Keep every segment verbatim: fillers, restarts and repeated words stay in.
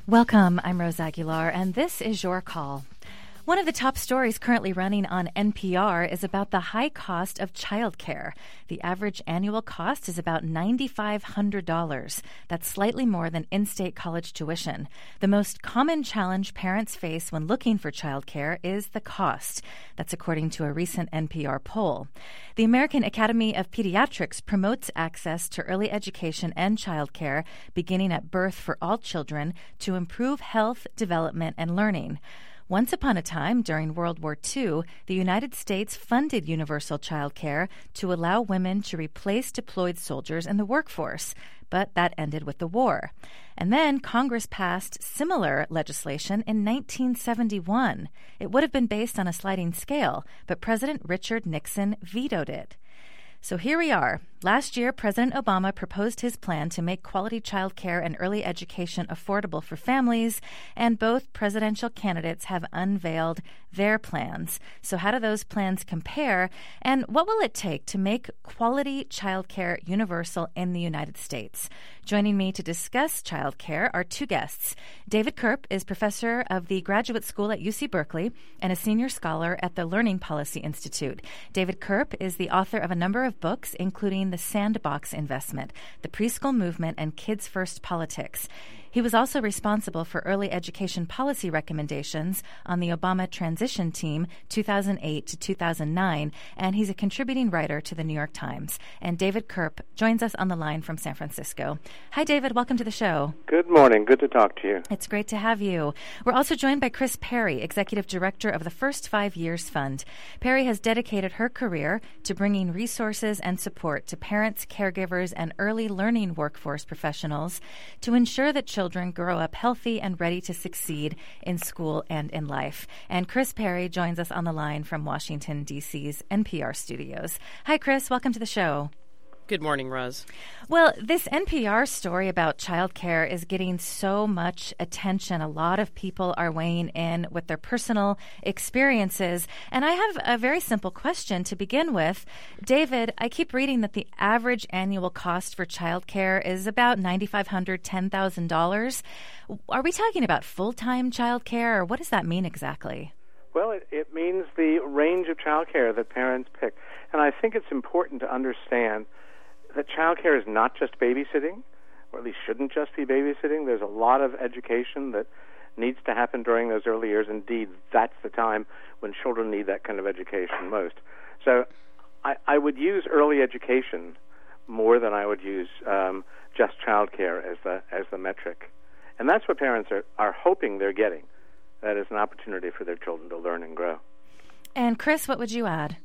Welcome, I'm Rose Aguilar, and this is Your Call. One of the top stories currently running on N P R is about the high cost of childcare. The average annual cost is about nine thousand five hundred dollars. That's slightly more than in-state college tuition. The most common challenge parents face when looking for childcare is the cost. That's according to a recent N P R poll. The American Academy of Pediatrics promotes access to early education and childcare beginning at birth for all children to improve health, development, and learning. Once upon a time, during World War Two, the United States funded universal child care to allow women to replace deployed soldiers in the workforce, but that ended with the war. And then Congress passed similar legislation in nineteen seventy-one. It would have been based on a sliding scale, but President Richard Nixon vetoed it. So here we are. Last year, President Obama proposed his plan to make quality child care and early education affordable for families, and both presidential candidates have unveiled their plans. So how do those plans compare, and what will it take to make quality child care universal in the United States? Joining me to discuss child care are two guests. David Kerp is professor of the Graduate School at U C Berkeley and a senior scholar at the Learning Policy Institute. David Kerp is the author of a number of books, including The Sandbox Investment, The Preschool Movement, and Kids First Politics. He was also responsible for early education policy recommendations on the Obama transition team two thousand eight to two thousand nine, and he's a contributing writer to the New York Times. And David Kerp joins us on the line from San Francisco. Hi, David. Welcome to the show. Good morning. Good to talk to you. It's great to have you. We're also joined by Chris Perry, Executive Director of the First Five Years Fund. Perry has dedicated her career to bringing resources and support to parents, caregivers, and early learning workforce professionals to ensure that children Children grow up healthy and ready to succeed in school and in life. And Chris Perry joins us on the line from Washington, D C's N P R studios. Hi, Chris. Welcome to the show. Good morning, Roz. Well, this N P R story about childcare is getting so much attention. A lot of people are weighing in with their personal experiences. And I have a very simple question to begin with. David, I keep reading that the average annual cost for childcare is about nine thousand five hundred dollars, ten thousand dollars. Are we talking about full-time childcare, or what does that mean exactly? Well, it, it means the range of childcare that parents pick. And I think it's important to understand that childcare is not just babysitting, or at least shouldn't just be babysitting. There's a lot of education that needs to happen during those early years. Indeed, that's the time when children need that kind of education most. So I, I would use early education more than I would use um, just childcare as the as the metric. And that's what parents are, are hoping they're getting. That is an opportunity for their children to learn and grow. And Chris, what would you add?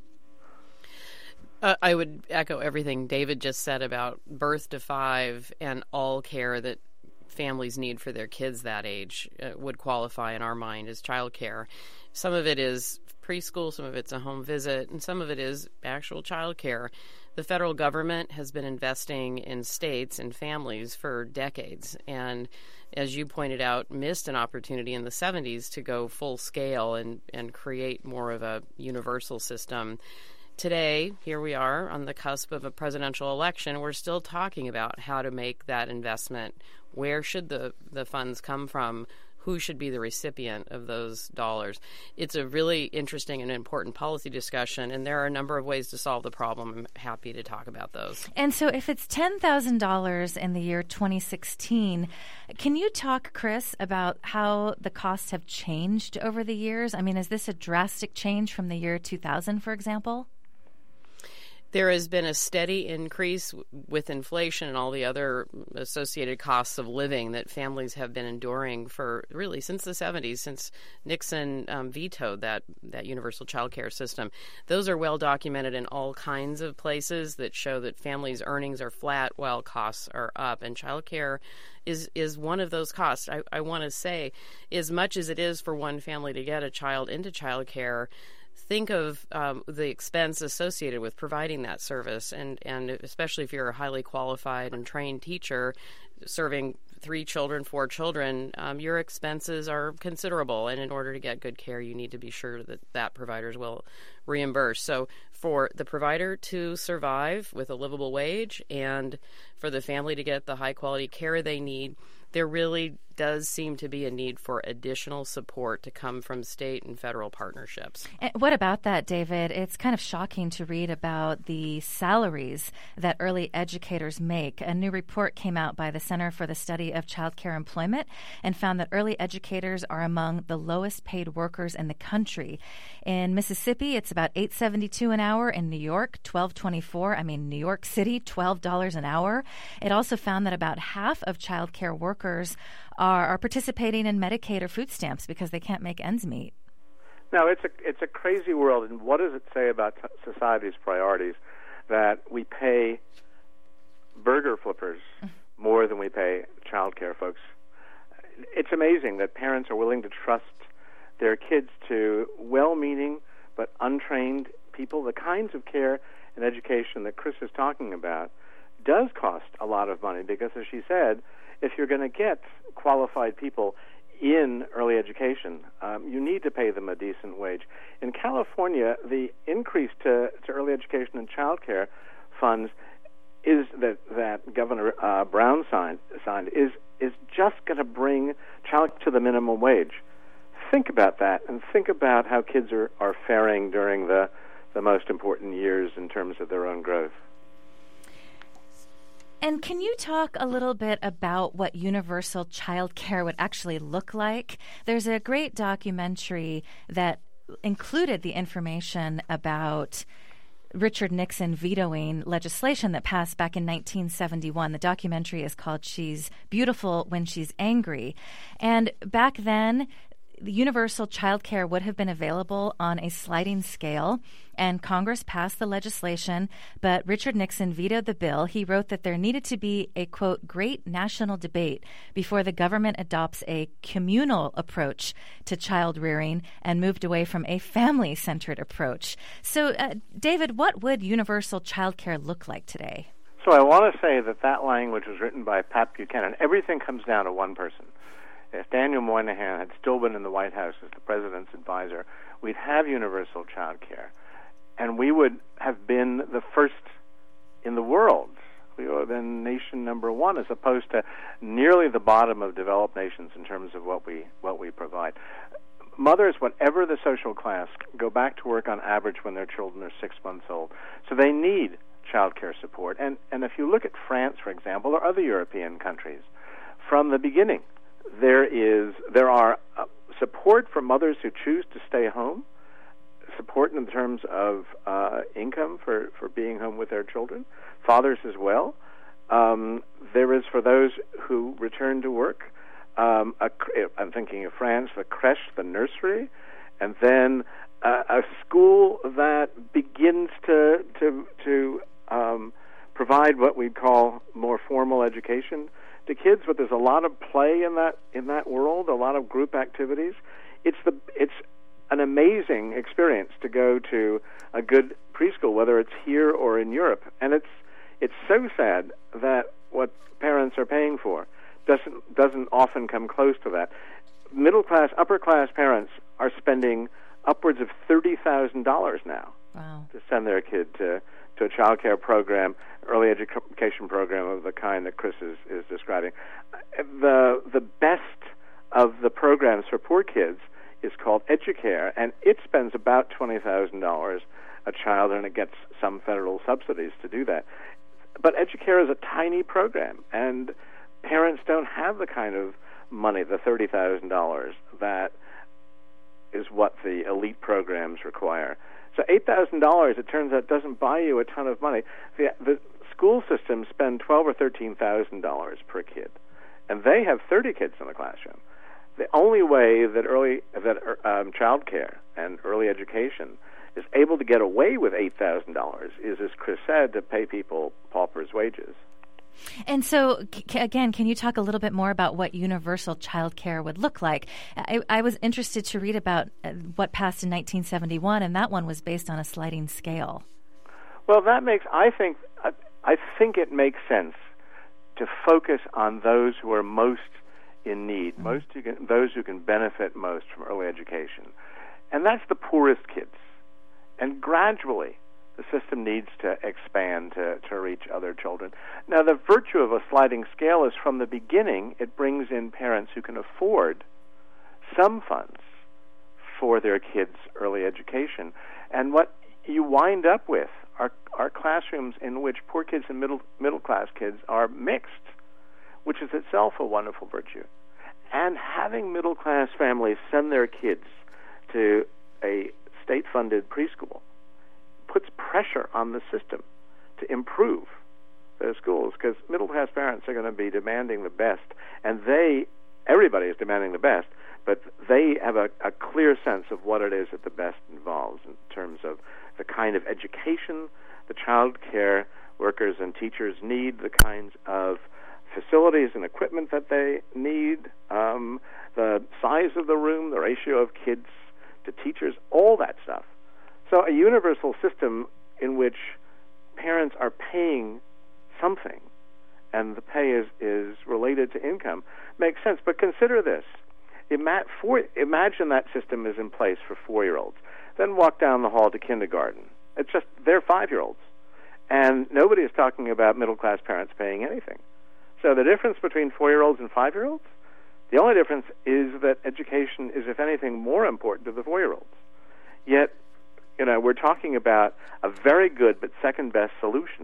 Uh, I would echo everything David just said about birth to five and all care that families need for their kids that age uh, would qualify in our mind as child care. Some of it is preschool, some of it's a home visit, and some of it is actual child care. The federal government has been investing in states and families for decades, and as you pointed out, missed an opportunity in the seventies to go full scale and, and create more of a universal system. Today, here we are on the cusp of a presidential election. We're still talking about how to make that investment. Where should the, the funds come from? Who should be the recipient of those dollars? It's a really interesting and important policy discussion, and there are a number of ways to solve the problem. I'm happy to talk about those. And so if it's ten thousand dollars in the year twenty sixteen, can you talk, Chris, about how the costs have changed over the years? I mean, is this a drastic change from the year two thousand, for example? There has been a steady increase with inflation and all the other associated costs of living that families have been enduring for really since the seventies, since Nixon um, vetoed that, that universal child care system. Those are well documented in all kinds of places that show that families' earnings are flat while costs are up. And child care is, is one of those costs. I, I want to say, as much as it is for one family to get a child into child care, think of um, the expense associated with providing that service, and, and especially if you're a highly qualified and trained teacher serving three children, four children, um, your expenses are considerable. And in order to get good care, you need to be sure that that providers will reimburse. So for the provider to survive with a livable wage and for the family to get the high-quality care they need, there really does seem to be a need for additional support to come from state and federal partnerships. And what about that, David? It's kind of shocking to read about the salaries that early educators make. A new report came out by the Center for the Study of Child Care Employment and found that early educators are among the lowest paid workers in the country. In Mississippi, it's about eight dollars and seventy-two cents an hour. In New York, twelve dollars and twenty-four cents. I mean, New York City, twelve dollars an hour. It also found that about half of child care workers are, are participating in Medicaid or food stamps because they can't make ends meet. No, it's a it's a crazy world, and what does it say about t- society's priorities that we pay burger flippers more than we pay child care folks? It's amazing that parents are willing to trust their kids to well-meaning but untrained people. The kinds of care and education that Chris is talking about does cost a lot of money because, as she said, if you're going to get qualified people in early education, um, you need to pay them a decent wage. In California, the increase to, to early education and child care funds is that that Governor uh, Brown signed, signed is is just going to bring child to the minimum wage. Think about that, and think about how kids are, are faring during the the most important years in terms of their own growth. And can you talk a little bit about what universal child care would actually look like? There's a great documentary that included the information about Richard Nixon vetoing legislation that passed back in nineteen seventy-one. The documentary is called She's Beautiful When She's Angry. And back then, the universal child care would have been available on a sliding scale, and Congress passed the legislation, but Richard Nixon vetoed the bill. He wrote that there needed to be a, quote, great national debate before the government adopts a communal approach to child rearing and moved away from a family-centered approach. So, uh, David, what would universal child care look like today? So I want to say that that language was written by Pat Buchanan. Everything comes down to one person. If Daniel Moynihan had still been in the White House as the president's advisor, we'd have universal child care. And we would have been the first in the world. We would have been nation number one as opposed to nearly the bottom of developed nations in terms of what we what we provide. Mothers, whatever the social class, go back to work on average when their children are six months old. So they need child care support. And, and if you look at France, for example, or other European countries, from the beginning, There is there are uh, support for mothers who choose to stay home, support in terms of uh, income for, for being home with their children, fathers as well. Um, there is for those who return to work. Um, a, I'm thinking of France, the crèche, the nursery, and then uh, a school that begins to to to um, provide what we'd call more formal education to kids, but there's a lot of play in that in that world, a lot of group activities. It's the it's an amazing experience to go to a good preschool, whether it's here or in Europe. And it's it's so sad that what parents are paying for doesn't doesn't often come close to that. Middle class, upper class parents are spending upwards of thirty thousand dollars now wow. to send their kid to to a child care program, early education program of the kind that Chris is, is describing. The the best of the programs for poor kids is called EduCare, and it spends about twenty thousand dollars a child, and it gets some federal subsidies to do that. But EduCare is a tiny program, and parents don't have the kind of money, the thirty thousand dollars, that is what the elite programs require. So eight thousand dollars, it turns out, doesn't buy you a ton of money. The, the school systems spend twelve thousand dollars or thirteen thousand dollars per kid, and they have thirty kids in the classroom. The only way that early that um, child care and early education is able to get away with eight thousand dollars is, as Chris said, to pay people paupers' wages. And so, c- again, can you talk a little bit more about what universal child care would look like? I, I was interested to read about uh, what passed in nineteen seventy-one, and that one was based on a sliding scale. Well, that makes, I think, I, I think it makes sense to focus on those who are most in need, mm-hmm. most who can, those who can benefit most from early education. And that's the poorest kids. And gradually, the system needs to expand to, to reach other children. Now, the virtue of a sliding scale is from the beginning, it brings in parents who can afford some funds for their kids' early education. And what you wind up with are, are classrooms in which poor kids and middle middle class kids are mixed, which is itself a wonderful virtue. And having middle class families send their kids to a state-funded preschool puts pressure on the system to improve those schools, because middle-class parents are going to be demanding the best, and they, everybody is demanding the best, but they have a, a clear sense of what it is that the best involves in terms of the kind of education the child care workers and teachers need, the kinds of facilities and equipment that they need, um, the size of the room, the ratio of kids to teachers, all that stuff. So a universal system in which parents are paying something and the pay is, is related to income makes sense. But consider this. Ima- for, imagine that system is in place for four-year-olds. Then walk down the hall to kindergarten. It's just, they're five-year-olds. And nobody is talking about middle-class parents paying anything. So the difference between four-year-olds and five-year-olds, the only difference is that education is, if anything, more important to the four-year-olds. Yet, you know, we're talking about a very good but second-best solution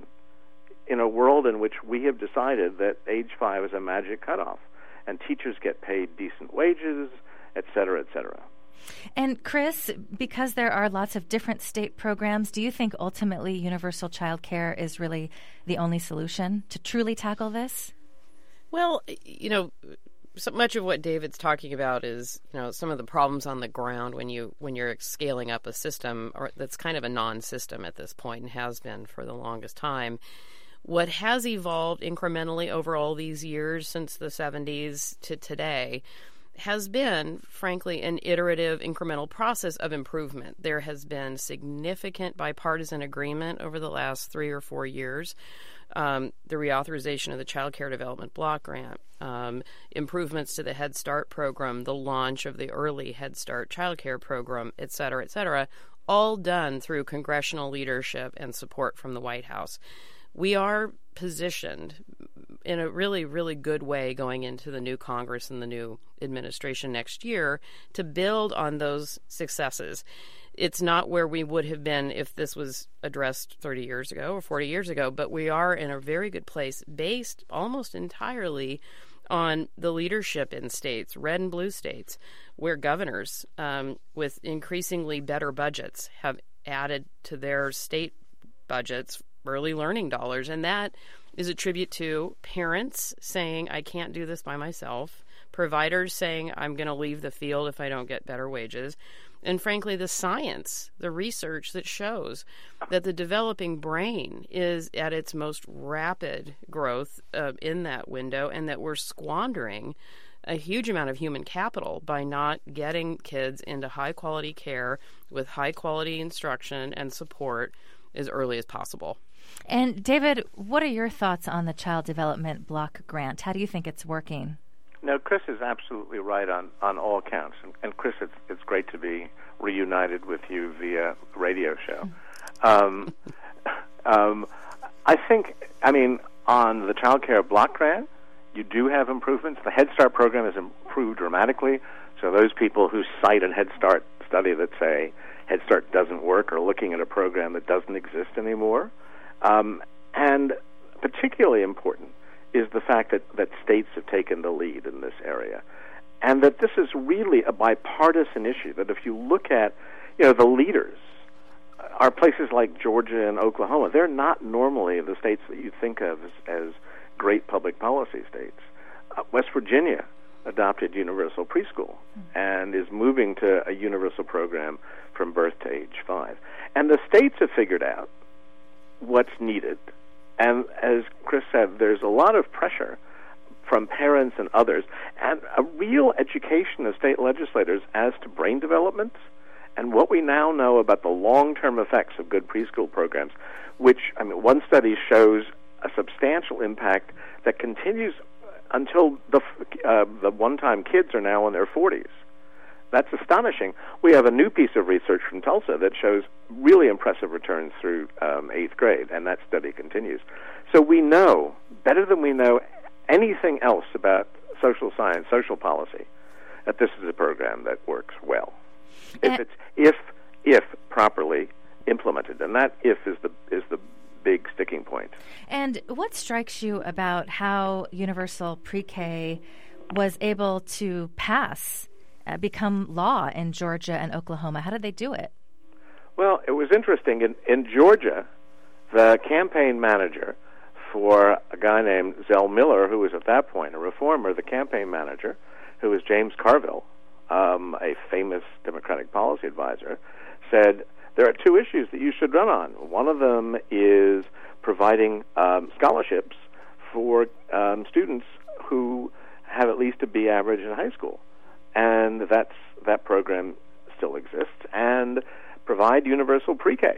in a world in which we have decided that age five is a magic cutoff, and teachers get paid decent wages, et cetera, et cetera. And Chris, because there are lots of different state programs, do you think ultimately universal child care is really the only solution to truly tackle this? Well, you know, so much of what David's talking about is, you know, some of the problems on the ground when you when you're scaling up a system or that's kind of a non-system at this point and has been for the longest time. What has evolved incrementally over all these years since the seventies to today has been, frankly, an iterative, incremental process of improvement. There has been significant bipartisan agreement over the last three or four years. Um, the reauthorization of the Child Care Development Block Grant, um, improvements to the Head Start program, the launch of the early Head Start child care program, et cetera, et cetera, all done through congressional leadership and support from the White House. We are positioned in a really, really good way going into the new Congress and the new administration next year to build on those successes. It's not where we would have been if this was addressed thirty years ago or forty years ago, but we are in a very good place based almost entirely on the leadership in states, red and blue states, where governors um, with increasingly better budgets have added to their state budgets early learning dollars. And that is a tribute to parents saying, I can't do this by myself, providers saying, I'm going to leave the field if I don't get better wages, and frankly, the science, the research that shows that the developing brain is at its most rapid growth uh, in that window, and that we're squandering a huge amount of human capital by not getting kids into high-quality care with high-quality instruction and support as early as possible. And David, what are your thoughts on the Child Development Block Grant? How do you think it's working? No, Chris is absolutely right on, on all counts. And, and Chris, it's, it's great to be reunited with you via radio show. Um, um, I think, I mean, on the Child Care Block Grant, you do have improvements. The Head Start program has improved dramatically. So those people who cite a Head Start study that say Head Start doesn't work are looking at a program that doesn't exist anymore. Um, and particularly important is the fact that, that states have taken the lead in this area, and that this is really a bipartisan issue, that if you look at, you know, the leaders are places like Georgia and Oklahoma. They're not normally the states that you think of as, as great public policy states. Uh, West Virginia adopted universal preschool and is moving to a universal program from birth to age five. And the states have figured out what's needed. And as Chris said, there's a lot of pressure from parents and others, and a real education of state legislators as to brain development and what we now know about the long-term effects of good preschool programs, which, I mean, one study shows a substantial impact that continues until the uh, the one-time kids are now in their forties. That's astonishing. We have a new piece of research from Tulsa that shows really impressive returns through um, eighth grade, and that study continues. So we know, better than we know anything else about social science, social policy, that this is a program that works well. If it's if if properly implemented, and that if is the is the big sticking point. And what strikes you about how universal pre-K was able to pass, uh, become law in Georgia and Oklahoma? How did they do it? Well, it was interesting. In, in Georgia, the campaign manager for a guy named Zell Miller, who was at that point a reformer, the campaign manager, who was James Carville, um, a famous Democratic policy advisor, said, there are two issues that you should run on. One of them is providing um, scholarships for um, students who have at least a B average in high school. And that's that program still exists. And provide universal pre-K.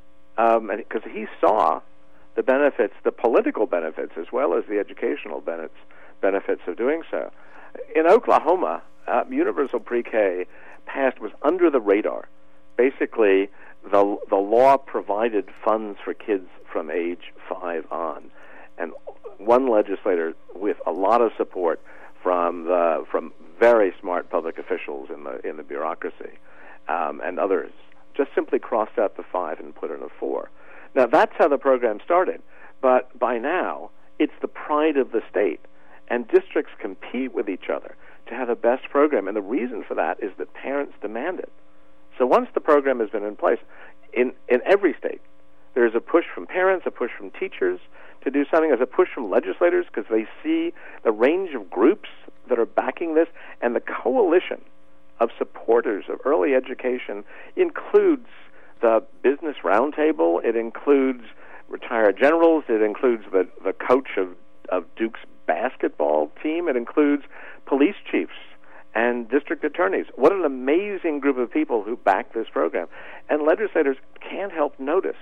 Um, because he saw the benefits, the political benefits, as well as the educational benefits, benefits of doing so. In Oklahoma, uh, universal pre-K passed was under the radar. Basically, the the law provided funds for kids from age five on, and one legislator with a lot of support from the from very smart public officials in the in the bureaucracy um, and others just simply crossed out the five and put in a four. Now that's how the program started, but by now it's the pride of the state, and districts compete with each other to have the best program, and the reason for that is that parents demand it. So once the program has been in place, in, in every state, there's a push from parents, a push from teachers to do something. There's a push from legislators because they see the range of groups that are backing this, and the coalition of supporters of early education includes the Business Roundtable, it includes retired generals, it includes the, the coach of, of Duke's basketball team, it includes police chiefs and district attorneys. What an amazing group of people who back this program. And legislators can't help notice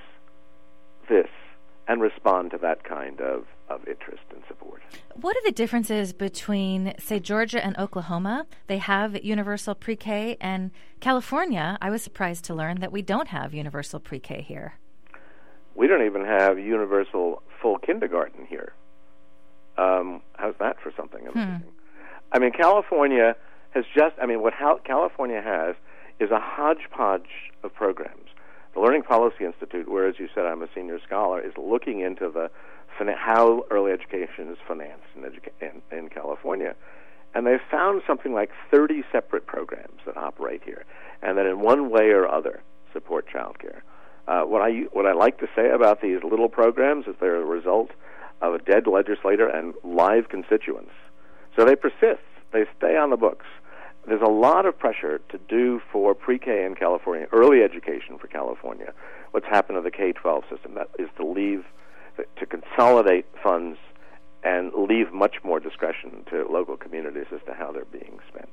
this and respond to that kind of, of interest and support. What are the differences between, say, Georgia and Oklahoma? They have universal pre-K, and California, I was surprised to learn that we don't have universal pre-K here. We don't even have universal full kindergarten here. Um, how's that for something amazing? Hmm. I mean, California has just, I mean, what California has is a hodgepodge of programs. The Learning Policy Institute, where, as you said, I'm a senior scholar, is looking into the how early education is financed in, educa- in, in California. And they've found something like thirty separate programs that operate here and that in one way or other support child care. Uh, what I what I like to say about these little programs is they're a result of a dead legislator and live constituents. So they persist. They stay on the books. There's a lot of pressure to do for pre-K in California, early education for California, what's happened to the K twelve system. That is to leave, to consolidate funds and leave much more discretion to local communities as to how they're being spent.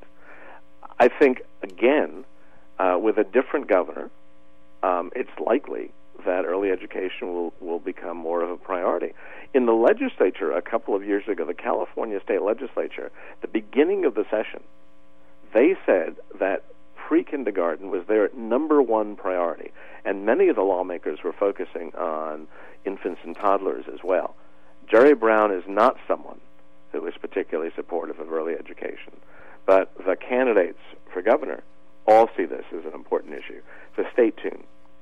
I think, again, uh, with a different governor, um, it's likely that early education will, will become more of a priority. In the legislature a couple of years ago, the California State Legislature, the beginning of the session, they said that pre-kindergarten was their number one priority, and many of the lawmakers were focusing on infants and toddlers as well. Jerry Brown is not someone who is particularly supportive of early education, but the candidates for governor all see this as an important issue. So stay tuned.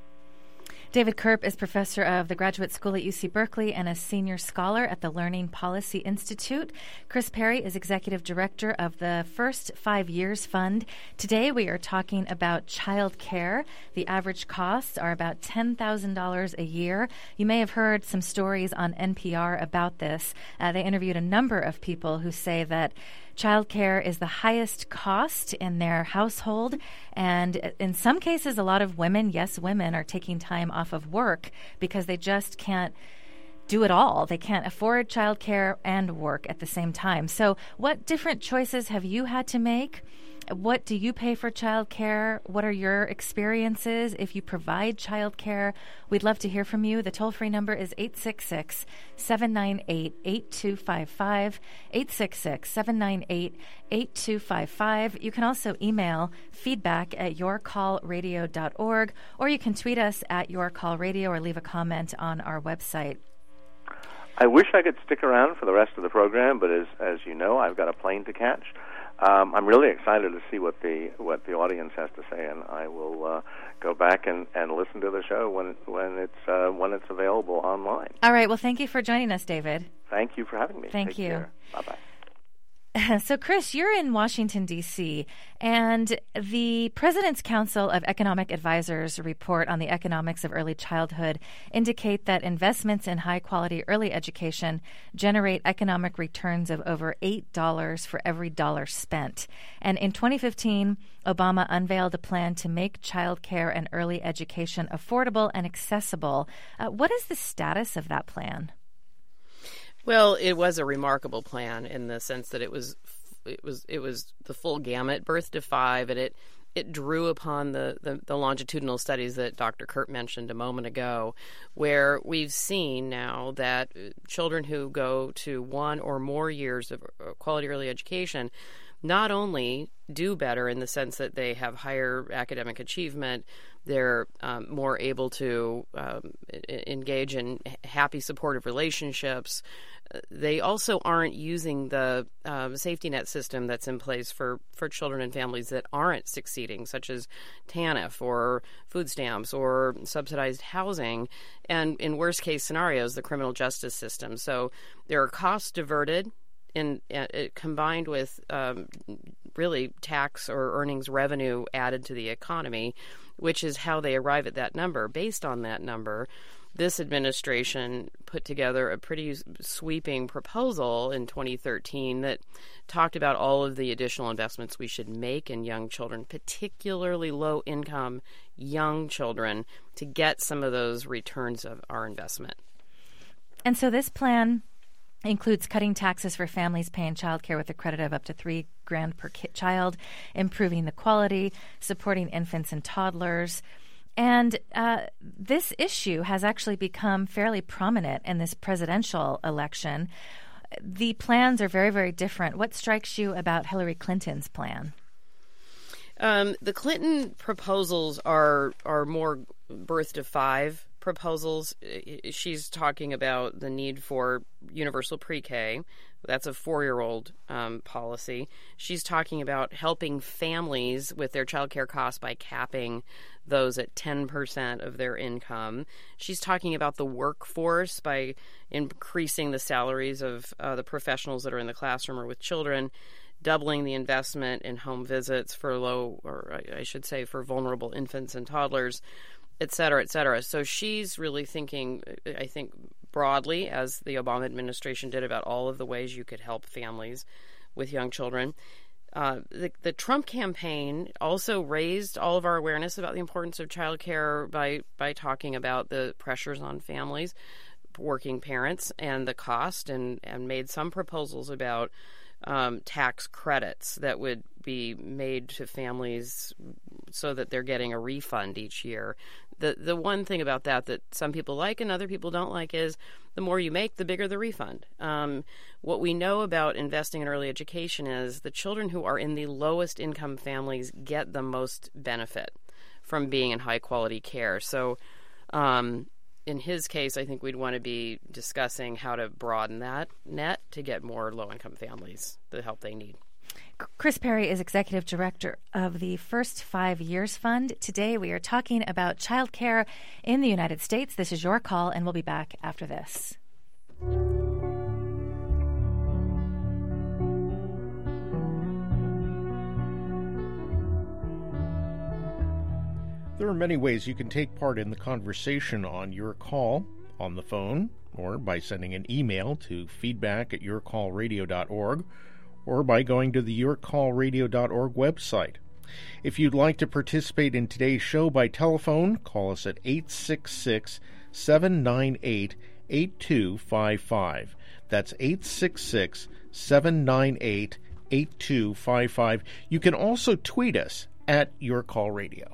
David Kerp is professor of the Graduate School at U C Berkeley and a senior scholar at the Learning Policy Institute. Chris Perry is executive director of the First Five Years Fund. Today we are talking about child care. The average costs are about ten thousand dollars a year. You may have heard some stories on N P R about this. Uh, they interviewed a number of people who say that child care is the highest cost in their household, and in some cases, a lot of women, yes, women, are taking time off of work because they just can't do it all. They can't afford childcare and work at the same time. So what different choices have you had to make? What do you pay for childcare? What are your experiences if you provide childcare? We'd love to hear from you. The toll-free number is eight six six, seven nine eight, eight two five five, eight six six, seven nine eight, eight two five five. You can also email feedback at your call radio dot org, or you can tweet us at yourcallradio or leave a comment on our website. I wish I could stick around for the rest of the program, but as as you know, I've got a plane to catch. Um, I'm really excited to see what the what the audience has to say, and I will uh, go back and, and listen to the show when when it's uh, when it's available online. All right. Well, thank you for joining us, David. Thank you for having me. Thank Take you. Care. Bye-bye. So, Chris, you're in Washington, D C, and the President's Council of Economic Advisors report on the economics of early childhood indicate that investments in high-quality early education generate economic returns of over eight dollars for every dollar spent. And in twenty fifteen, Obama unveiled a plan to make child care and early education affordable and accessible. Uh, what is the status of that plan? Well, it was a remarkable plan in the sense that it was it was it was the full gamut, birth to five, and it it drew upon the, the, the longitudinal studies that Doctor Kurt mentioned a moment ago, where we've seen now that children who go to one or more years of quality early education not only do better in the sense that they have higher academic achievement, they're um, more able to um, engage in happy, supportive relationships. They also aren't using the um, safety net system that's in place for, for children and families that aren't succeeding, such as TANF or food stamps or subsidized housing, and in worst case scenarios, the criminal justice system. So there are costs diverted in, uh, combined with um, really tax or earnings revenue added to the economy, which is how they arrive at that number. Based on that number, this administration put together a pretty sweeping proposal in twenty thirteen that talked about all of the additional investments we should make in young children, particularly low-income young children, to get some of those returns of our investment. And so this plan includes cutting taxes for families paying childcare with a credit of up to three grand per ki- child, improving the quality, supporting infants and toddlers. And uh, this issue has actually become fairly prominent in this presidential election. The plans are very, very different. What strikes you about Hillary Clinton's plan? Um, the Clinton proposals are are more birth to five proposals. She's talking about the need for universal pre-K. That's a four-year-old um, policy. She's talking about helping families with their child care costs by capping those at ten percent of their income. She's talking about the workforce by increasing the salaries of uh, the professionals that are in the classroom or with children, doubling the investment in home visits for low, or I should say for vulnerable infants and toddlers, et cetera, et cetera. So she's really thinking, I think, broadly, as the Obama administration did, about all of the ways you could help families with young children. Uh, the, the Trump campaign also raised all of our awareness about the importance of childcare by, by talking about the pressures on families, working parents, and the cost, and, and made some proposals about um, tax credits that would be made to families so that they're getting a refund each year. The the one thing about that that some people like and other people don't like is the more you make, the bigger the refund. Um, what we know about investing in early education is the children who are in the lowest income families get the most benefit from being in high quality care. So um, in his case, I think we'd want to be discussing how to broaden that net to get more low income families the help they need. Chris Perry is Executive Director of the First Five Years Fund. Today we are talking about child care in the United States. This is Your Call, and we'll be back after this. There are many ways you can take part in the conversation on Your Call, on the phone, or by sending an email to feedback at your call radio dot org, or by going to the your call radio dot org website. If you'd like to participate in today's show by telephone, call us at eight six six, seven nine eight, eight two five five. That's eight six six, seven nine eight, eight two five five. You can also tweet us at Your Call Radio.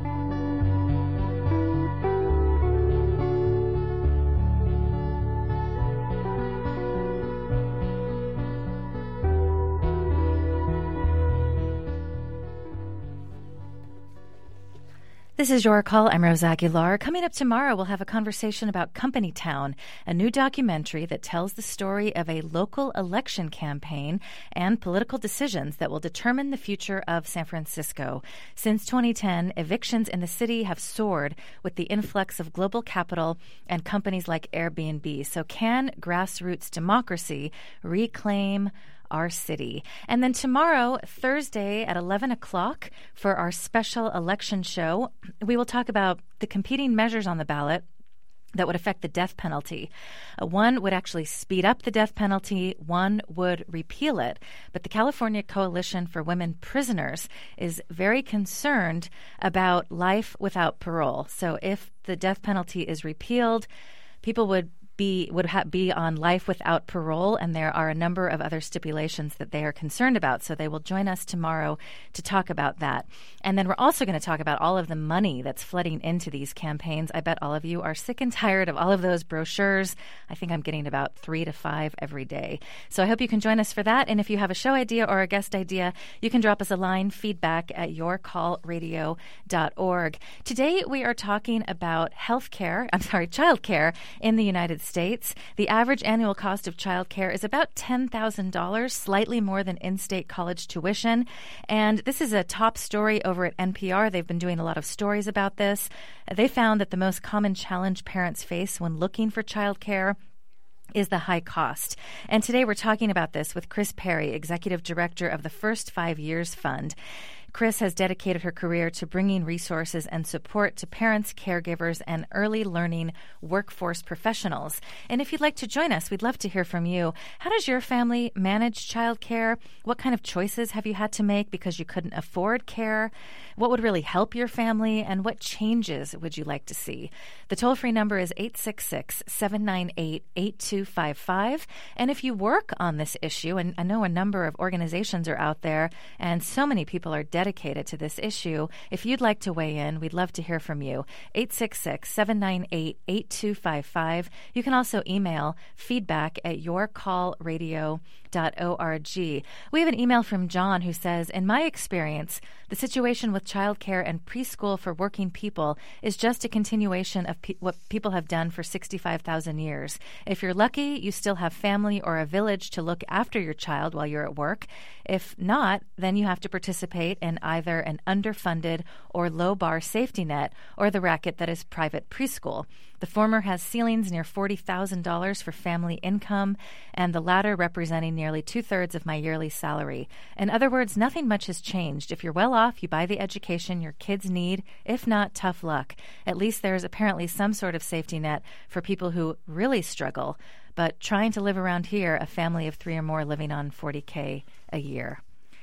This is Your Call. I'm Rose Aguilar. Coming up tomorrow, we'll have a conversation about Company Town, a new documentary that tells the story of a local election campaign and political decisions that will determine the future of San Francisco. Since twenty ten, evictions in the city have soared with the influx of global capital and companies like Airbnb. So can grassroots democracy reclaim our city? And then tomorrow, Thursday at eleven o'clock, for our special election show, we will talk about the competing measures on the ballot that would affect the death penalty. Uh, one would actually speed up the death penalty, one would repeal it. But the California Coalition for Women Prisoners is very concerned about life without parole. So if the death penalty is repealed, people would be would ha- be on life without parole, and there are a number of other stipulations that they are concerned about. So they will join us tomorrow to talk about that. And then we're also going to talk about all of the money that's flooding into these campaigns. I bet all of you are sick and tired of all of those brochures. I think I'm getting about three to five every day. So I hope you can join us for that. And if you have a show idea or a guest idea, you can drop us a line, feedback at your call radio dot org. Today we are talking about health care, I'm sorry, child care in the United States. The average annual cost of child care is about ten thousand dollars, slightly more than in-state college tuition. And this is a top story over at N P R. They've been doing a lot of stories about this. They found that the most common challenge parents face when looking for child care is the high cost. And today we're talking about this with Chris Perry, Executive Director of the First Five Years Fund. Chris has dedicated her career to bringing resources and support to parents, caregivers, and early learning workforce professionals. And if you'd like to join us, we'd love to hear from you. How does your family manage child care? What kind of choices have you had to make because you couldn't afford care? What would really help your family? And what changes would you like to see? The toll-free number is eight six six, seven nine eight, eight two five five. And if you work on this issue, and I know a number of organizations are out there, and so many people are dedicated dedicated to this issue. If you'd like to weigh in, we'd love to hear from you. eight six six, seven nine eight, eight two five five. You can also email feedback at your call radio dot org. We have an email from John who says, in my experience, the situation with childcare and preschool for working people is just a continuation of pe- what people have done for sixty-five thousand years. If you're lucky, you still have family or a village to look after your child while you're at work. If not, then you have to participate in either an underfunded or low-bar safety net or the racket that is private preschool. The former has ceilings near forty thousand dollars for family income, and the latter representing nearly two-thirds of my yearly salary. In other words, nothing much has changed. If you're well off, you buy the education your kids need. If not, tough luck. At least there's apparently some sort of safety net for people who really struggle. But trying to live around here, a family of three or more living on forty thousand dollars a year.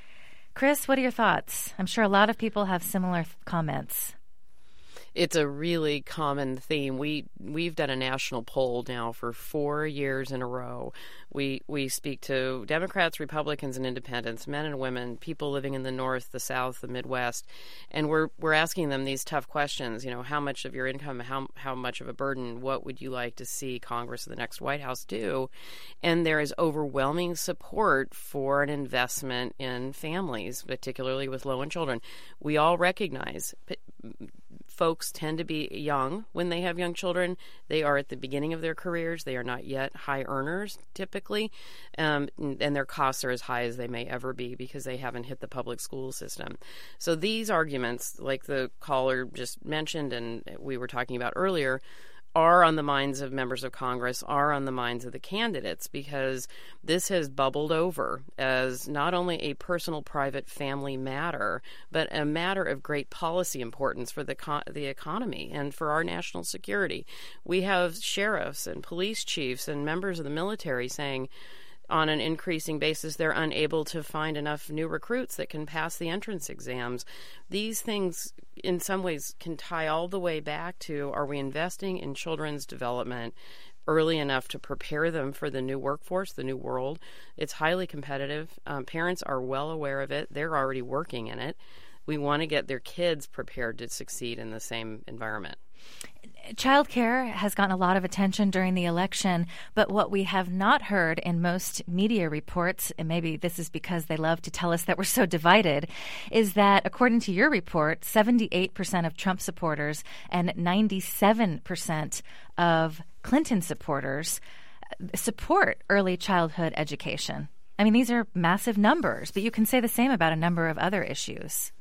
Chris, what are your thoughts? I'm sure a lot of people have similar th- comments. It's a really common theme. We we've done a national poll now for four years in a row. We we speak to Democrats, Republicans, and Independents, men and women, people living in the North, the South, the Midwest, and we're we're asking them these tough questions. You know, how much of your income, how how much of a burden, what would you like to see Congress or the next White House do? And there is overwhelming support for an investment in families, particularly with low-income children. We all recognize folks tend to be young when they have young children. They are at the beginning of their careers. They are not yet high earners, typically, um, and their costs are as high as they may ever be because they haven't hit the public school system. So these arguments, like the caller just mentioned and we were talking about earlier, are on the minds of members of Congress, are on the minds of the candidates, because this has bubbled over as not only a personal, private family matter, but a matter of great policy importance for the co- the economy and for our national security. We have sheriffs and police chiefs and members of the military saying, on an increasing basis, they're unable to find enough new recruits that can pass the entrance exams. These things, in some ways, can tie all the way back to, are we investing in children's development early enough to prepare them for the new workforce, the new world. It's highly competitive. Um, parents are well aware of it. They're already working in it. We want to get their kids prepared to succeed in the same environment. Childcare has gotten a lot of attention during the election, but what we have not heard in most media reports, and maybe this is because they love to tell us that we're so divided, is that according to your report, seventy-eight percent of Trump supporters and ninety-seven percent of Clinton supporters support early childhood education. I mean, these are massive numbers, but you can say the same about a number of other issues.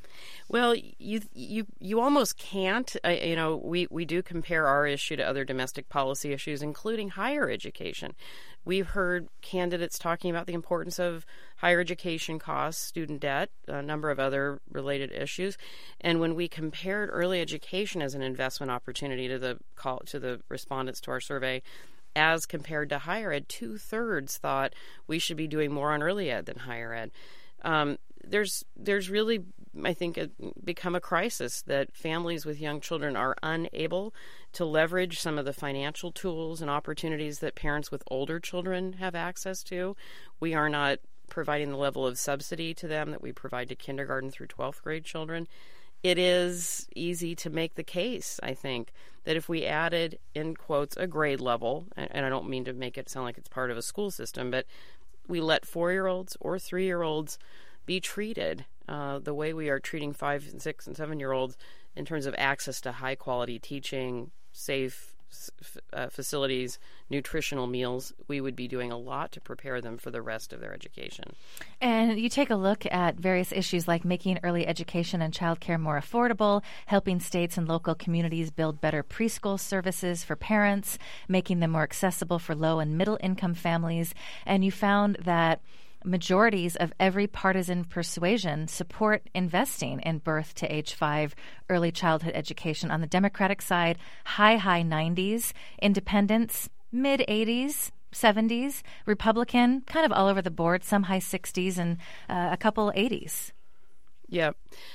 Well, you you you almost can't. Uh, you know, we, we do compare our issue to other domestic policy issues, including higher education. We've heard candidates talking about the importance of higher education costs, student debt, a number of other related issues. And when we compared early education as an investment opportunity to the call to the respondents to our survey, as compared to higher ed, two thirds thought we should be doing more on early ed than higher ed. Um, there's there's really, I think, a, become a crisis that families with young children are unable to leverage some of the financial tools and opportunities that parents with older children have access to. We are not providing the level of subsidy to them that we provide to kindergarten through twelfth grade children. It is easy to make the case, I think, that if we added, in quotes, a grade level, and I don't mean to make it sound like it's part of a school system, but we let four-year-olds or three-year-olds be treated uh, the way we are treating five, and six, and seven-year-olds in terms of access to high-quality teaching, safe uh, facilities, nutritional meals, we would be doing a lot to prepare them for the rest of their education. And you take a look at various issues like making early education and childcare more affordable, helping states and local communities build better preschool services for parents, making them more accessible for low and middle income families. And you found that majorities of every partisan persuasion support investing in birth to age five early childhood education. On the Democratic side, high, high nineties, independents, mid eighties, seventies, Republican, kind of all over the board, some high sixties and uh, a couple eighties. Yeah.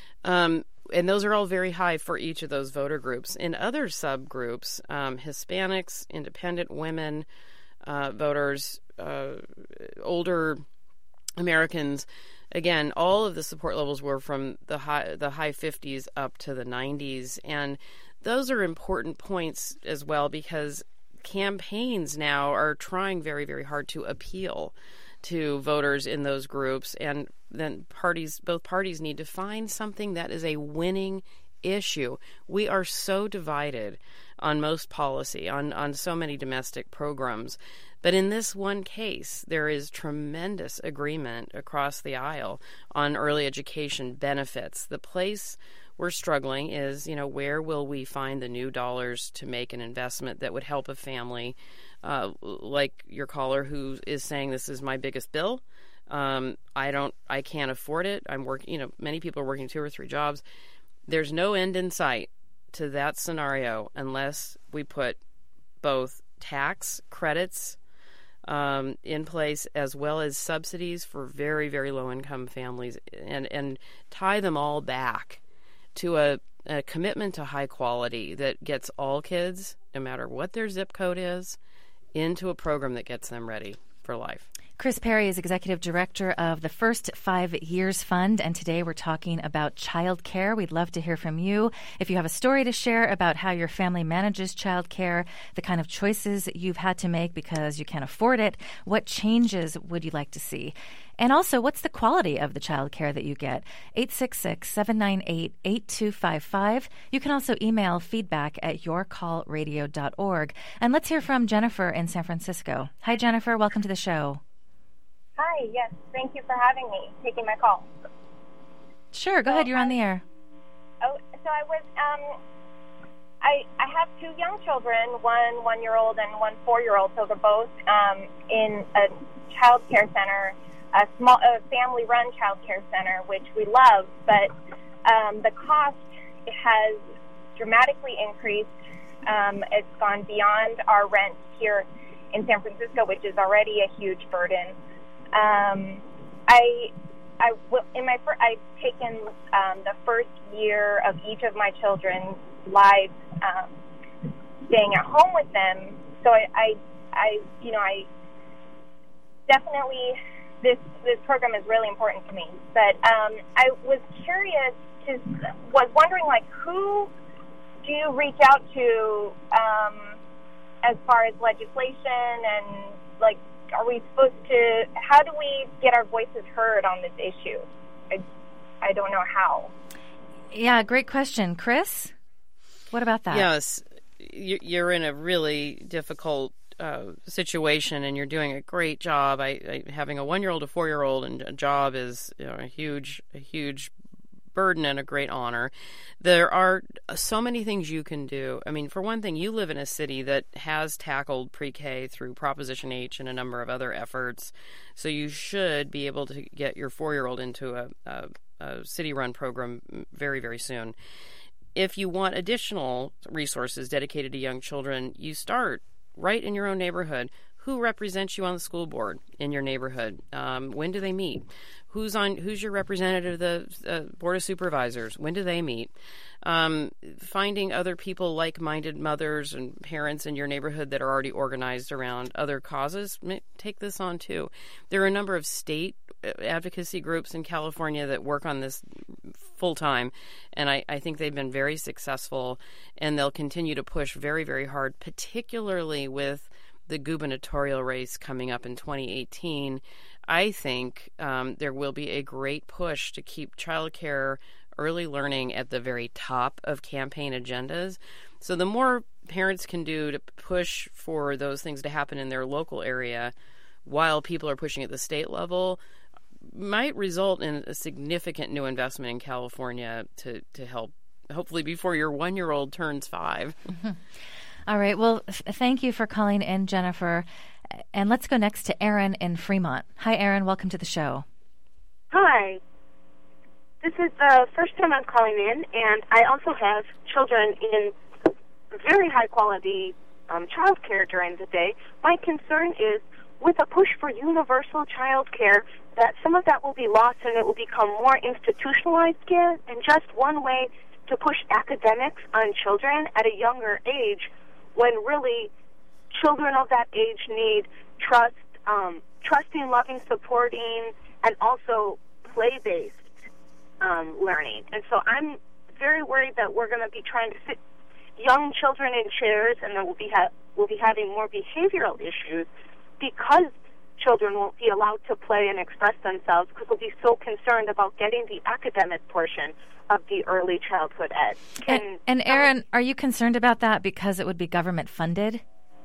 Um, and those are all very high for each of those voter groups. In other subgroups, um, Hispanics, independent women, uh, voters, uh, older Americans, again, all of the support levels were from the high the high fifties up to the nineties. And those are important points as well, because campaigns now are trying very, very hard to appeal to voters in those groups. And then parties, both parties need to find something that is a winning issue. We are so divided on most policy, on, on so many domestic programs. But in this one case, there is tremendous agreement across the aisle on early education benefits. The place we're struggling is, you know, where will we find the new dollars to make an investment that would help a family uh, like your caller who is saying, this is my biggest bill. Um, I don't, I can't afford it. I'm working, you know, many people are working two or three jobs. There's no end in sight to that scenario unless we put both tax credits Um, in place, as well as subsidies for very, very low-income families, and, and tie them all back to a, a commitment to high quality that gets all kids, no matter what their zip code is, into a program that gets them ready for life. Chris Perry is Executive Director of the First Five Years Fund, and today we're talking about child care. We'd love to hear from you. If you have a story to share about how your family manages child care, the kind of choices you've had to make because you can't afford it, what changes would you like to see? And also, what's the quality of the child care that you get? eight six six, seven nine eight, eight two five five. You can also email feedback at your call radio dot org. And let's hear from Jennifer in San Francisco. Hi, Jennifer. Welcome to the show. Hi, yes. Thank you for having me, taking my call. Sure. Go so ahead. You're I, on the air. Oh, so I was, um, I, I have two young children, one one-year-old and one four-year-old, so they're both um, in a child care center, a small, a family-run child care center, which we love, but um, the cost has dramatically increased. Um, it's gone beyond our rent here in San Francisco, which is already a huge burden. Um, I, I, in my, I've taken um, the first year of each of my children's lives, um, staying at home with them so I, I, I, you know, I definitely this this program is really important to me. But um, I was curious, to, was wondering like who do you reach out to um, as far as legislation and like, are we supposed to? How do we get our voices heard on this issue? I, I don't know how. Yeah, great question, Chris. What about that? Yes, you're in a really difficult uh, situation, and you're doing a great job. I, I having a one-year-old, a four-year-old, and a job is you know, a huge, a huge burden and a great honor. There are so many things you can do. I mean, for one thing, you live in a city that has tackled pre-K through Proposition H and a number of other efforts, so you should be able to get your four-year-old into a, a, a city-run program very, very soon. If you want additional resources dedicated to young children, you start right in your own neighborhood. Who represents you on the school board in your neighborhood? Um, when do they meet? Who's on? Who's your representative of the uh, Board of Supervisors? When do they meet? Um, finding other people, like-minded mothers and parents in your neighborhood that are already organized around other causes, take this on too. There are a number of state advocacy groups in California that work on this full-time, and I, I think they've been very successful, and they'll continue to push very, very hard, particularly with the gubernatorial race coming up in twenty eighteen. I think um, there will be a great push to keep childcare, early learning at the very top of campaign agendas. So the more parents can do to push for those things to happen in their local area while people are pushing at the state level might result in a significant new investment in California to, to help, hopefully before your one-year-old turns five. Mm-hmm. All right. Well, th- thank you for calling in, Jennifer. And let's go next to Erin in Fremont. Hi, Erin. Welcome to the show. Hi. This is the first time I'm calling in, and I also have children in very high-quality um, child care during the day. My concern is, with a push for universal child care, that some of that will be lost and it will become more institutionalized care, and just one way to push academics on children at a younger age, when really children of that age need trust, um, trusting, loving, supporting, and also play-based um, learning. And so I'm very worried that we're going to be trying to sit young children in chairs, and then we'll be ha- we'll be having more behavioral issues because children won't be allowed to play and express themselves because we'll be so concerned about getting the academic portion of the early childhood ed. Can, and, and Erin, are you concerned about that because it would be government funded?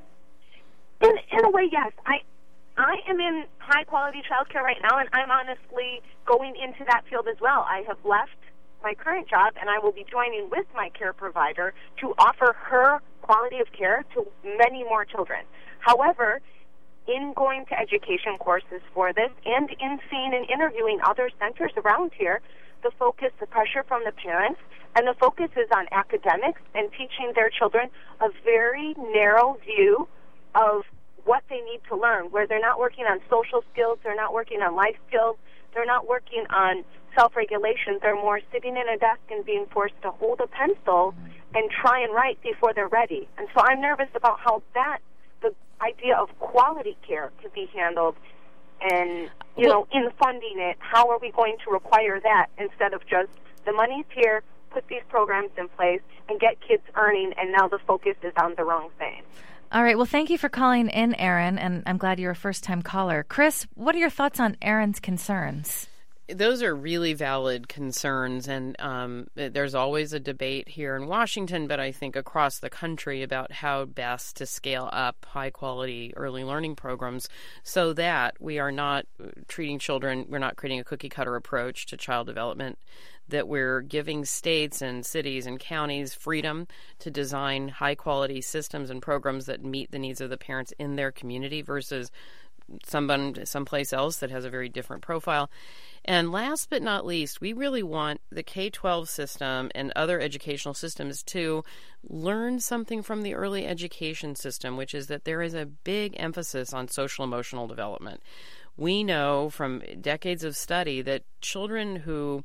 In, in a way, yes. I I am in high-quality childcare right now, and I'm honestly going into that field as well. I have left my current job, and I will be joining with my care provider to offer her quality of care to many more children. However, in going to education courses for this and in seeing and interviewing other centers around here, the focus, the pressure from the parents, and the focus is on academics and teaching their children a very narrow view of what they need to learn, where they're not working on social skills, they're not working on life skills, they're not working on self-regulation, they're more sitting in a desk and being forced to hold a pencil and try and write before they're ready. And so I'm nervous about how that, the idea of quality care could be handled, and, you know, in funding it, how are we going to require that instead of just the money's here, put these programs in place, and get kids earning, and now the focus is on the wrong thing. All right. Well, thank you for calling in, Erin, and I'm glad you're a first-time caller. Chris, what are your thoughts on Erin's concerns? Those are really valid concerns, and um, there's always a debate here in Washington, but I think across the country, about how best to scale up high-quality early learning programs so that we are not treating children, we're not creating a cookie-cutter approach to child development, that we're giving states and cities and counties freedom to design high-quality systems and programs that meet the needs of the parents in their community versus someone someplace else that has a very different profile. And last but not least, we really want the K twelve system and other educational systems to learn something from the early education system, which is that there is a big emphasis on social emotional development. We know from decades of study that children who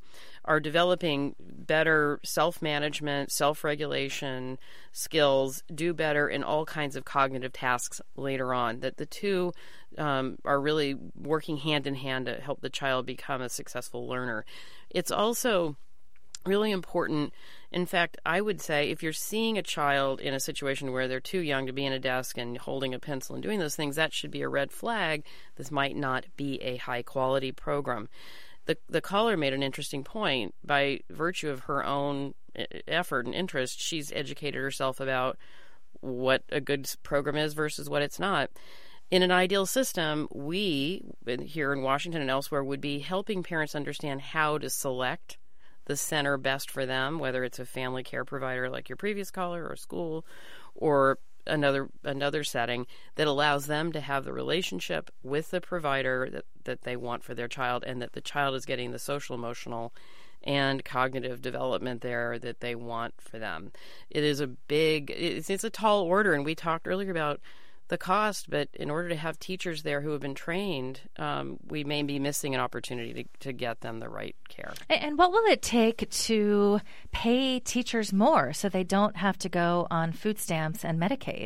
are developing better self-management, self-regulation skills, do better in all kinds of cognitive tasks later on, that the two um, are really working hand in hand to help the child become a successful learner. It's also really important. In fact, I would say if you're seeing a child in a situation where they're too young to be in a desk and holding a pencil and doing those things, that should be a red flag. This might not be a high-quality program. The the caller made an interesting point. By virtue of her own effort and interest, she's educated herself about what a good program is versus what it's not. In an ideal system, we, here in Washington and elsewhere, would be helping parents understand how to select the center best for them, whether it's a family care provider like your previous caller or a school or another another setting that allows them to have the relationship with the provider that, that they want for their child, and that the child is getting the social, emotional, and cognitive development there that they want for them. It is a big, it's, it's a tall order, and we talked earlier about the cost, but in order to have teachers there who have been trained, um, we may be missing an opportunity to, to get them the right care. And what will it take to pay teachers more so they don't have to go on food stamps and Medicaid?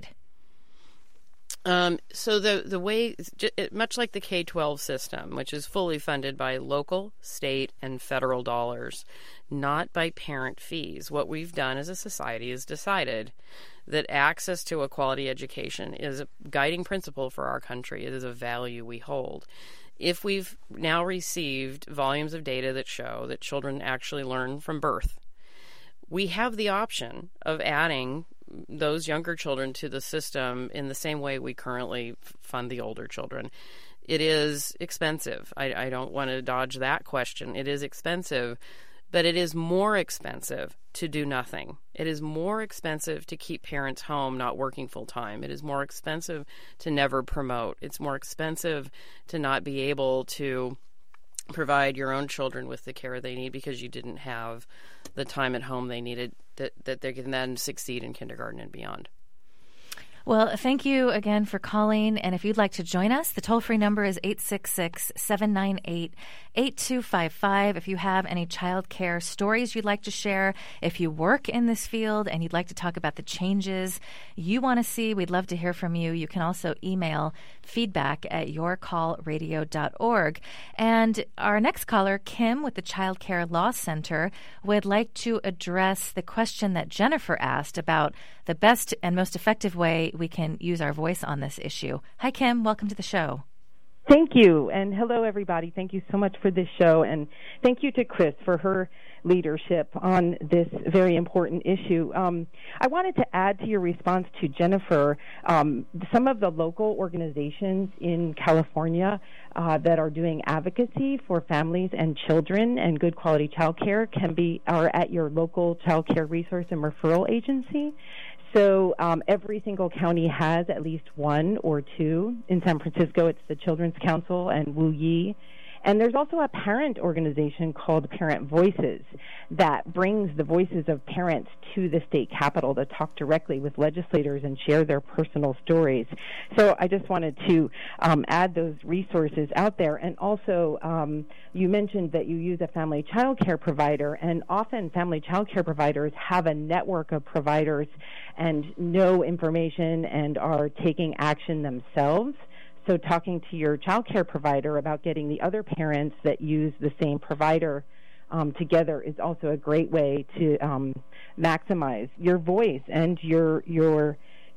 Um, so the the way, much like the K twelve system, which is fully funded by local, state, and federal dollars, not by parent fees, what we've done as a society is decided that access to a quality education is a guiding principle for our country. It is a value we hold. If we've now received volumes of data that show that children actually learn from birth, we have the option of adding those younger children to the system in the same way we currently fund the older children. It is expensive. I, I don't want to dodge that question. It is expensive, but it is more expensive to do nothing. It is more expensive to keep parents home not working full time. It is more expensive to never promote. It's more expensive to not be able to provide your own children with the care they need because you didn't have the time at home they needed that, that they can then succeed in kindergarten and beyond. Well, thank you again for calling. And if you'd like to join us, the toll-free number is eight six six, seven nine eight, eight two five five. If you have any child care stories you'd like to share, if you work in this field and you'd like to talk about the changes you want to see, we'd love to hear from you. You can also email feedback at your call radio dot org. And our next caller, Kim with the Child Care Law Center, would like to address the question that Jennifer asked about the best and most effective way we can use our voice on this issue. Hi, Kim. Welcome to the show. Thank you. And hello, everybody. Thank you so much for this show. And thank you to Chris for her leadership on this very important issue. Um, I wanted to add to your response to Jennifer, um, some of the local organizations in California uh, that are doing advocacy for families and children and good quality child care can be are at your local child care resource and referral agency. So um, every single county has at least one or two. In San Francisco, it's the Children's Council and Wu Yi. And there's also a parent organization called Parent Voices that brings the voices of parents to the state capitol to talk directly with legislators and share their personal stories. So I just wanted to um, add those resources out there. And also, um, you mentioned that you use a family child care provider, and often family child care providers have a network of providers and know information and are taking action themselves. So talking to your child care provider about getting the other parents that use the same provider um, together is also a great way to um, maximize your voice and your your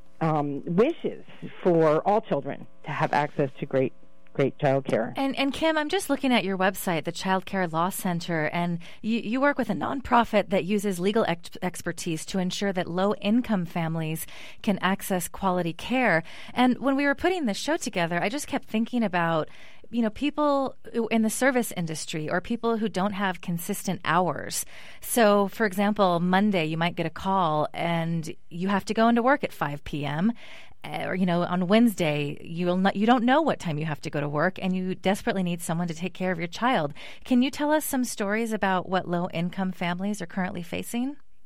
um, wishes for all children to have access to great great child care. And, and Kim, I'm just looking at your website, the Child Care Law Center, and you, you work with a nonprofit that uses legal ex- expertise to ensure that low-income families can access quality care. And when we were putting this show together, I just kept thinking about, you know, people in the service industry or people who don't have consistent hours. So, for example, Monday you might get a call and you have to go into work at five p.m., or, you know, on Wednesday, you will not, you don't know what time you have to go to work, and you desperately need someone to take care of your child. Can you tell us some stories about what low-income families are currently facing?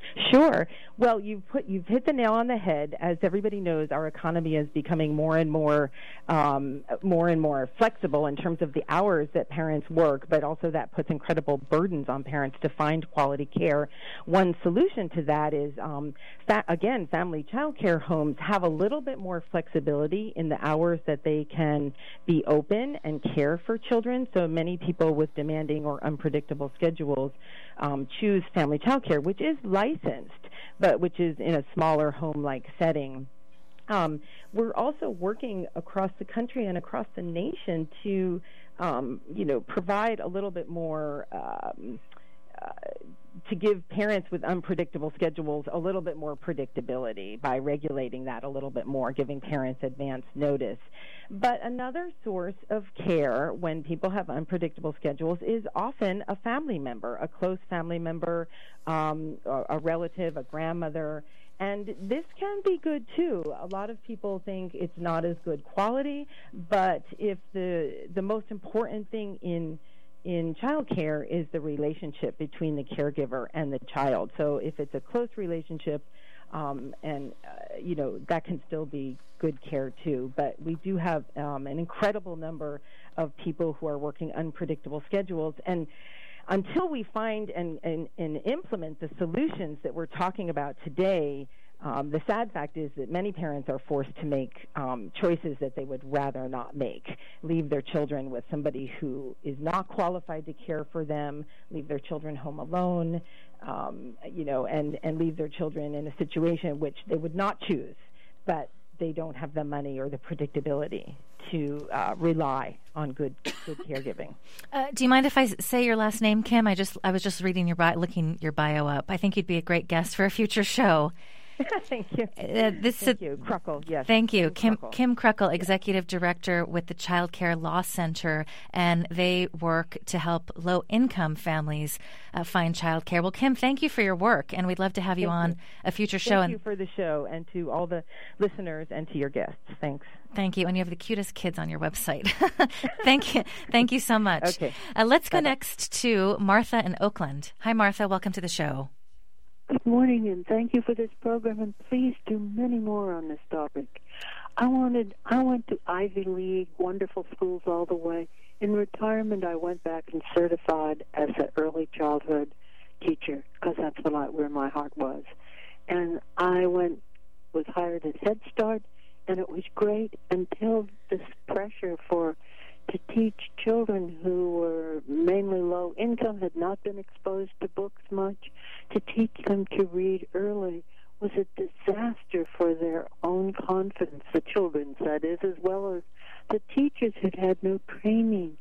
Sure. Well, you've put you've hit the nail on the head. As everybody knows, our economy is becoming more and more, um, more and more flexible in terms of the hours that parents work, but also that puts incredible burdens on parents to find quality care. One solution to that is, um, fa- again, family child care homes have a little bit more flexibility in the hours that they can be open and care for children. So many people with demanding or unpredictable schedules um, choose family child care, which is licensed, but which is in a smaller home-like setting. Um, we're also working across the country and across the nation to, um, you know, provide a little bit more, um, uh, to give parents with unpredictable schedules a little bit more predictability by regulating that a little bit more, giving parents advance notice. But another source of care when people have unpredictable schedules is often a family member, a close family member, um, a, a relative, a grandmother. And this can be good, too. A lot of people think it's not as good quality, but if the the most important thing in in child care is the relationship between the caregiver and the child. So if it's a close relationship, um, and, uh, you know, that can still be good care, too. But we do have um, an incredible number of people who are working unpredictable schedules. And until we find and, and, and implement the solutions that we're talking about today, um, the sad fact is that many parents are forced to make um, choices that they would rather not make, leave their children with somebody who is not qualified to care for them, leave their children home alone, um, you know, and, and leave their children in a situation which they would not choose, but they don't have the money or the predictability to uh, rely on good good caregiving. Uh, do you mind if I say your last name, Kim? I just I was just reading your bio, looking your bio up. I think you'd be a great guest for a future show. Thank you. Uh, this Thank you. Kruckle, yes. Thank you. Kim, Kim, Kim Kruckle, Executive Director with the Child Care Law Center, and they work to help low-income families uh, find child care. Well, Kim, thank you for your work, and we'd love to have you thank on you. a future show. Thank and you for the show, and to all the listeners and to your guests. Thanks. Thank you. And you have the cutest kids on your website. Thank you. Thank you so much. Okay. Uh, let's go Bye-bye. next to Martha in Oakland. Hi, Martha. Welcome to the show. Good morning, and thank you for this program, and please do many more on this topic. I wanted, I went to Ivy League, wonderful schools all the way. In retirement, I went back and certified as an early childhood teacher, because that's what I, where my heart was. And I went, was hired at Head Start, and it was great until this pressure for to teach children who were mainly low income, had not been exposed to books much, to teach them to read early was a disaster for their own confidence, the children's, that is, as well as the teachers had had no training.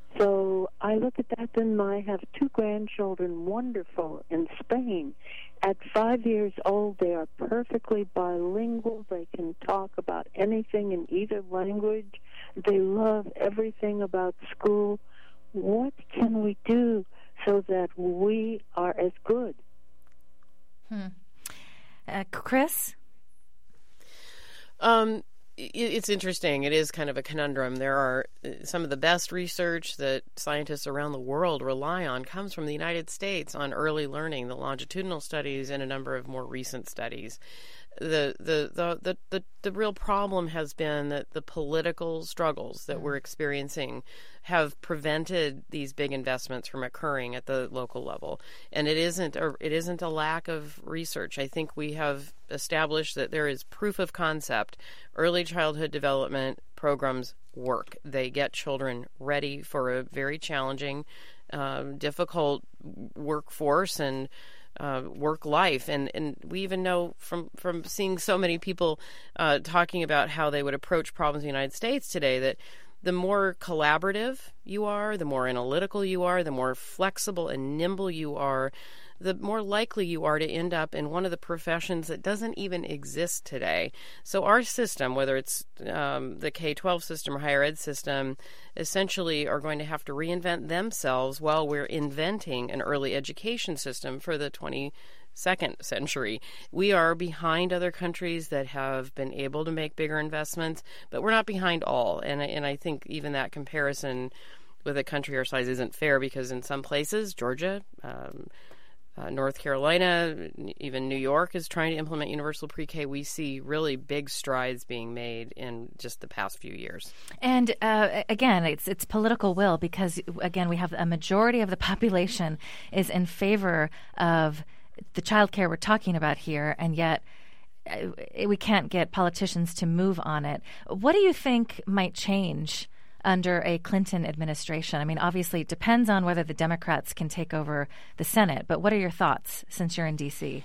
So I look at that, and I have two grandchildren, wonderful, in Spain. At five years old, they are perfectly bilingual. They can talk about anything in either language. They love everything about school. What can we do so that we are as good? Hmm. Uh, Chris? Um, it's interesting. It is kind of a conundrum. There are some of the best research that scientists around the world rely on comes from the United States on early learning, the longitudinal studies, and a number of more recent studies. The the the the, the, the real problem has been that the political struggles that we're experiencing have prevented these big investments from occurring at the local level. And it isn't a, it isn't a lack of research. I think we have established that there is proof of concept. Early childhood development programs work. They get children ready for a very challenging, um, difficult workforce and Uh, work life, and and we even know from from seeing so many people uh, talking about how they would approach problems in the United States today, that the more collaborative you are, the more analytical you are, the more flexible and nimble you are, the more likely you are to end up in one of the professions that doesn't even exist today. So our system, whether it's um, the K twelve system or higher ed system, essentially are going to have to reinvent themselves while we're inventing an early education system for the twenty-second century. We are behind other countries that have been able to make bigger investments, but we're not behind all. And, and I think even that comparison with a country our size isn't fair, because in some places, Georgia, um, uh, North Carolina, even New York is trying to implement universal pre-K. We see really big strides being made in just the past few years. And uh, again, it's it's political will because, again, we have a majority of the population is in favor of the child care we're talking about here, and yet uh, we can't get politicians to move on it. What do you think might change under a Clinton administration? I mean, obviously it depends on whether the Democrats can take over the Senate, but what are your thoughts since you're in D C?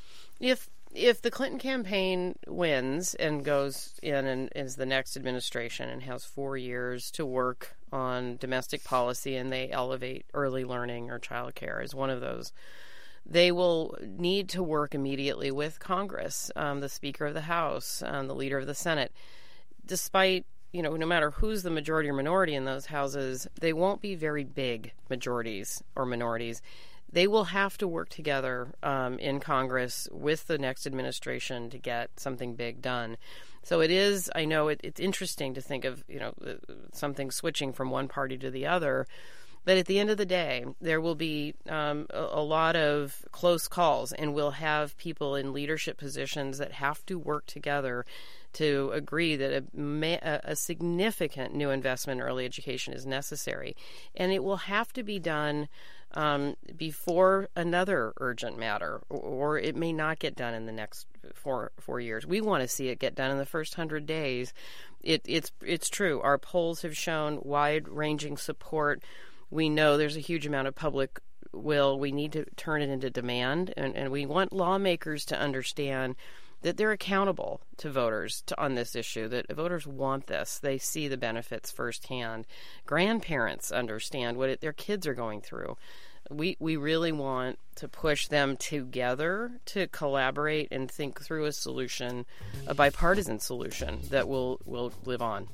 If if the Clinton campaign wins and goes in and is the next administration and has four years to work on domestic policy and they elevate early learning or child care as one of those, they will need to work immediately with Congress, um, the Speaker of the House, um, the Leader of the Senate. Despite, you know, no matter who's the majority or minority in those houses, they won't be very big majorities or minorities. They will have to work together um, in Congress with the next administration to get something big done. So it is, I know it, it's interesting to think of, you know, something switching from one party to the other. But at the end of the day, there will be um, a, a lot of close calls, and we'll have people in leadership positions that have to work together to agree that a, a significant new investment in early education is necessary. And it will have to be done um, before another urgent matter, or, or it may not get done in the next four four years. We want to see it get done in the first hundred days. It, it's it's true. Our polls have shown wide-ranging support. We know there's a huge amount of public will. We need to turn it into demand, and, and we want lawmakers to understand that they're accountable to voters to, on this issue, that voters want this. They see the benefits firsthand. Grandparents understand what it, their kids are going through. We we really want to push them together to collaborate and think through a solution, a bipartisan solution that will, will live on.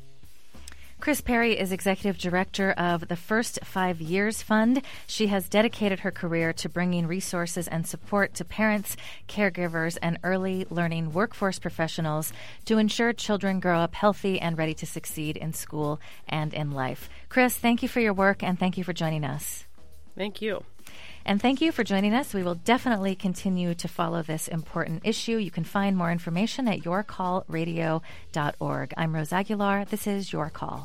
Kris Perry is Executive Director of the First Five Years Fund. She has dedicated her career to bringing resources and support to parents, caregivers, and early learning workforce professionals to ensure children grow up healthy and ready to succeed in school and in life. Kris, thank you for your work, and thank you for joining us. Thank you. And thank you for joining us. We will definitely continue to follow this important issue. You can find more information at your call radio dot org. I'm Rose Aguilar. This is Your Call.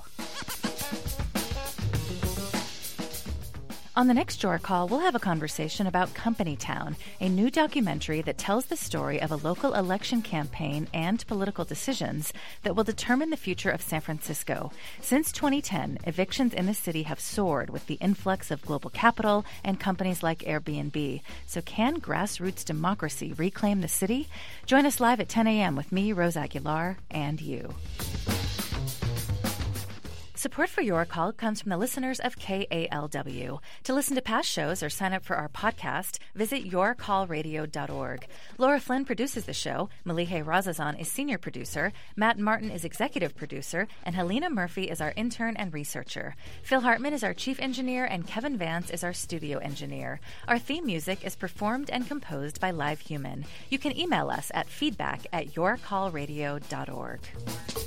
On the next Your Call, we'll have a conversation about Company Town, a new documentary that tells the story of a local election campaign and political decisions that will determine the future of San Francisco. Since twenty ten, evictions in the city have soared with the influx of global capital and companies like Airbnb. So can grassroots democracy reclaim the city? Join us live at ten a.m. with me, Rose Aguilar, and you. Support for Your Call comes from the listeners of K A L W. To listen to past shows or sign up for our podcast, visit your call radio dot org. Laura Flynn produces the show, Malihe Razazan is senior producer, Matt Martin is executive producer, and Helena Murphy is our intern and researcher. Phil Hartman is our chief engineer, and Kevin Vance is our studio engineer. Our theme music is performed and composed by Live Human. You can email us at feedback at your call radio dot org.